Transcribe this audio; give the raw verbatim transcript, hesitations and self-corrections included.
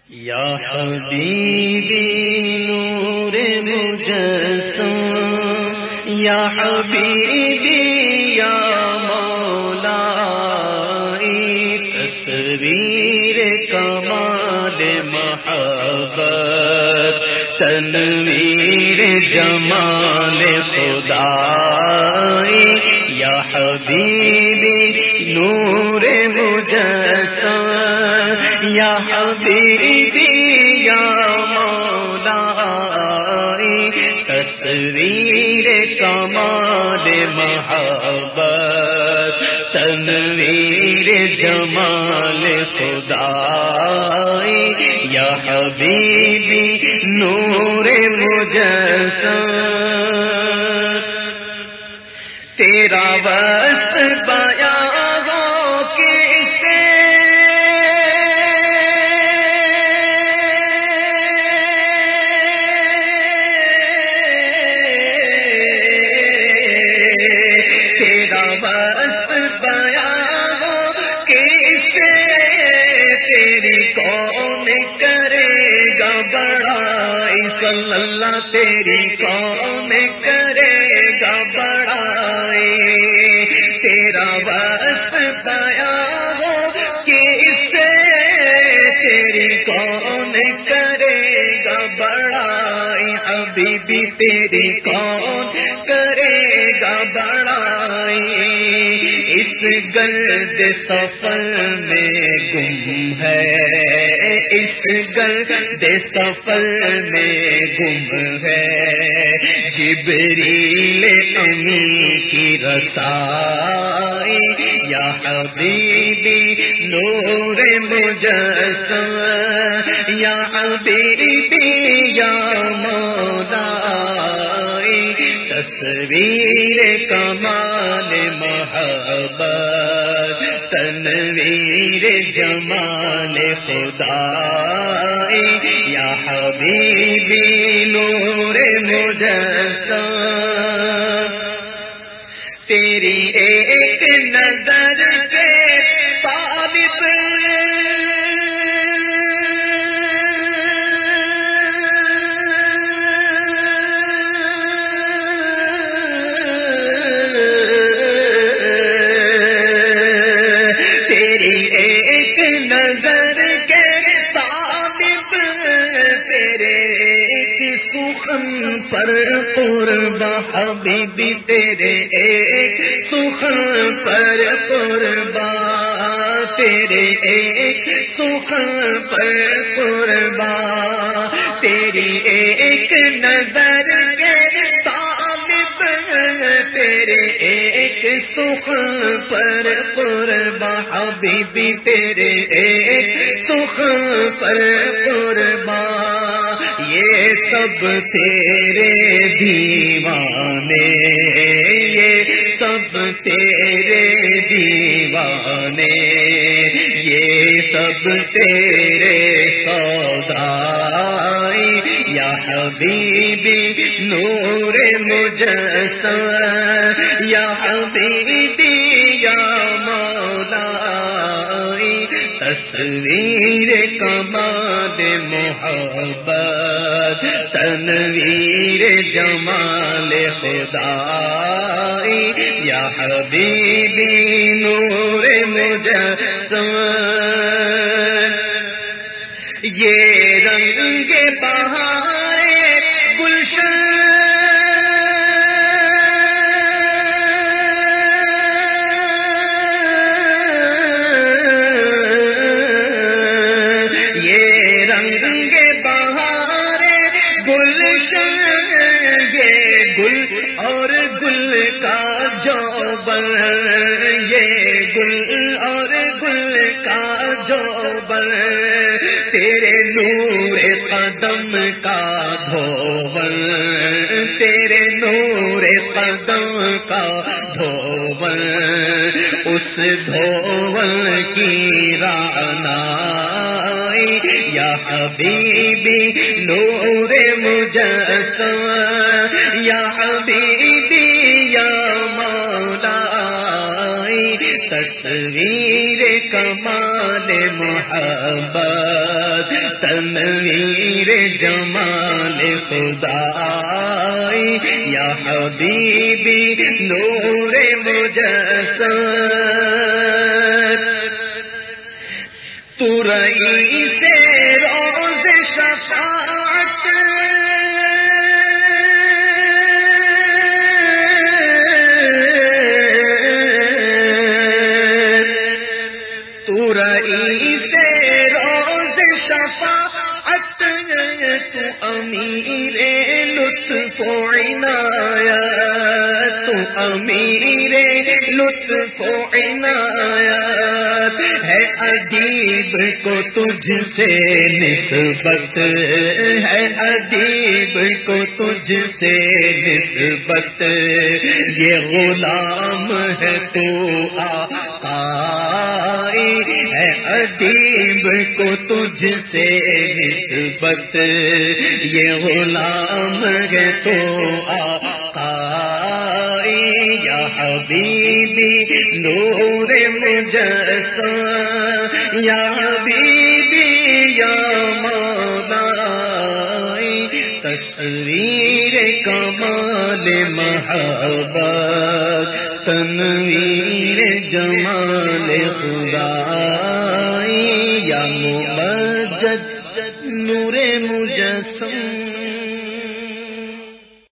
یا حبیبی نور مجسم، یا حبیبی یا مولائی، تصویر کمال محبت، تنویر جمال خدائی، یا حبیبی نور مجسم، یا حبیبی یا مولائی، تصویر کمال محبت، تنویر جمال خدائی، یا حبیبی نور مجسم، تیرا وصف بیان ہو کسے، تیرا وصف بیان ہو کسے، تیری کون کرے گا بڑائی، صلی اللہ تیری کون کرے گا بڑائی، تیرا وصف بیان ہو کسے، تیری کون کرے گا بڑائی، حبیبی تیری کون کرے گا بڑائی، اس گرد سفر میں گم ہے، اس گرد سفر میں گم ہے، جبریل امی کی رسائی، یا حبیبی نور مجسم، یا حبیبی یا مولائی، تصویر کمال محبت، تنویر جمال خدائی، یا حبیبی نور مجسم، تیری ایک نظر کے طالب تیری ایک نظر کے طالب، تیرے ایک سخن پر قربا، حبیبی تیرے ایک سخن پر قربا، تیرے ایک سخن پر قربا، تیری ایک نظر کے طالب، تیرے ایک سخن پر قربا، حبیبی تیرے ایک سخن پر قربا، یہ سب تیرے دیوانے، یہ سب تیرے دیوانے، یہ سب تیرے سودائی، یا حبیبی نور مجسم، یا حبیبی یا مولائی، تصویر کمال محبت، تنویر جمال خدائی، یا حبیبی نور مجسم، یہ رنگ بہارے گلشن، یہ رنگ بہارے گلشن، یہ گل اور گل کا جوبن، یہ گل اور گل کا جوبن، تیرے نور قدم کا دھوون، تیرے نور قدم کا دھوون، اس دھوون کی رعنائی، یا حبیبی نور مجسم، یا حبیبی یا مولائی، تصویر کمال محبت تنویر جمال خدائی یا حبیبی نور مجسم تو رئیس روز شفاعت تو رئیس روز شفاعت تو امیر لطف و عنایت تو امیر لطف و عنایت ہے ادیب کو تجھ سے نسبت ہے ادیب کو تجھ سے نسبت یہ غلام ہے تو آقائی ہے ادیب کو تجھ سے نسبت یہ غلام ہے تو آقائی یا حبیبی نور مجسم یا حبیبی یا مولائی تصویر کمال محبت تنویر جمال خدائی یا ممجد نور مجسم